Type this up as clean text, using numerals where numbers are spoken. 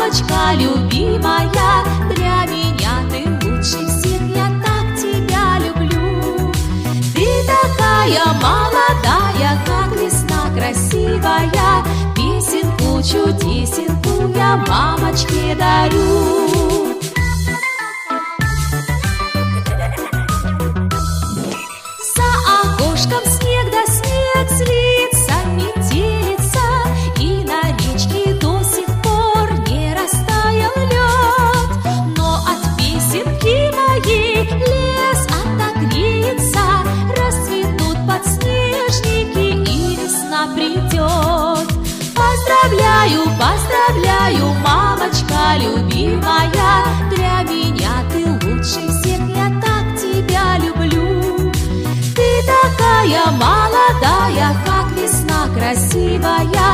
мамочка любимая, для меня ты лучше всех, я так тебя люблю. Ты такая молодая, как весна красивая, песенку, чудесенку я мамочке дарю. За окошком снег да снег злится, метелится, и на речке до сих пор не растаял лед. Но от песенки моей лес отогреется, расцветут подснежники, и весна придет. Поздравляю, поздравляю, мамочка любимая, для меня ты лучше всех, я так тебя люблю. Ты такая молодая, как весна красивая,